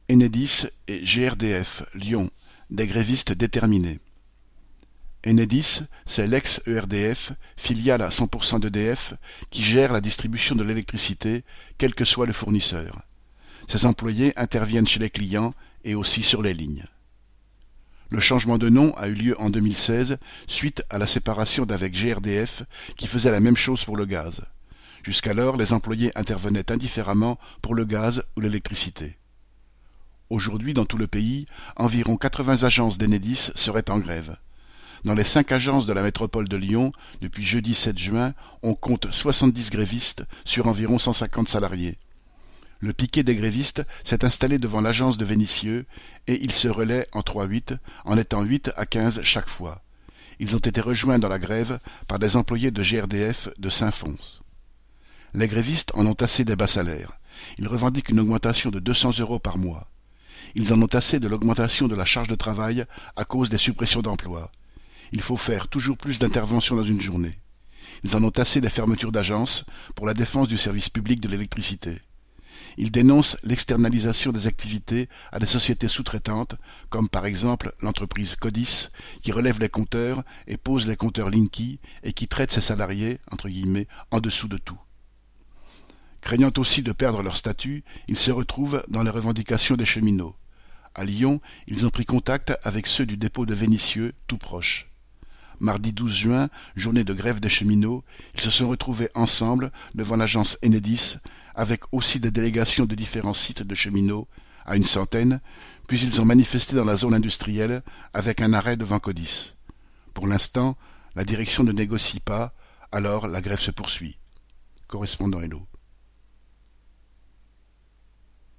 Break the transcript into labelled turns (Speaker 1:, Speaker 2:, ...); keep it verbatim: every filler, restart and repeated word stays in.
Speaker 1: Enedis et G R D F, Lyon, des grévistes déterminés. Enedis, c'est l'ex-E R D F, filiale à cent pour cent d'E D F, qui gère la distribution de l'électricité, quel que soit le fournisseur. Ses employés interviennent chez les clients et aussi sur les lignes. Le changement de nom a eu lieu en deux mille seize, suite à la séparation d'avec G R D F, qui faisait la même chose pour le gaz. Jusqu'alors, les employés intervenaient indifféremment pour le gaz ou l'électricité. Aujourd'hui, dans tout le pays, environ quatre-vingts agences d'Enedis seraient en grève. Dans les cinq agences de la métropole de Lyon, depuis jeudi sept juin, on compte soixante-dix grévistes sur environ cent cinquante salariés. Le piquet des grévistes s'est installé devant l'agence de Vénissieux et il se relaie en trois huit, en étant huit à quinze chaque fois. Ils ont été rejoints dans la grève par des employés de G R D F de Saint-Fons. Les grévistes en ont assez des bas salaires. Ils revendiquent une augmentation de deux cents euros par mois. Ils en ont assez de l'augmentation de la charge de travail à cause des suppressions d'emplois. Il faut faire toujours plus d'interventions dans une journée. Ils en ont assez des fermetures d'agences pour la défense du service public de l'électricité. Ils dénoncent l'externalisation des activités à des sociétés sous-traitantes, comme par exemple l'entreprise Codis, qui relève les compteurs et pose les compteurs Linky et qui traite ses salariés, entre guillemets, en dessous de tout. Craignant aussi de perdre leur statut, ils se retrouvent dans les revendications des cheminots. À Lyon, ils ont pris contact avec ceux du dépôt de Vénissieux, tout proche. Mardi douze juin, journée de grève des cheminots, ils se sont retrouvés ensemble devant l'agence Enedis, avec aussi des délégations de différents sites de cheminots, à une centaine, puis ils ont manifesté dans la zone industrielle avec un arrêt devant Codis. Pour l'instant, la direction ne négocie pas, alors la grève se poursuit. Correspondant Hello.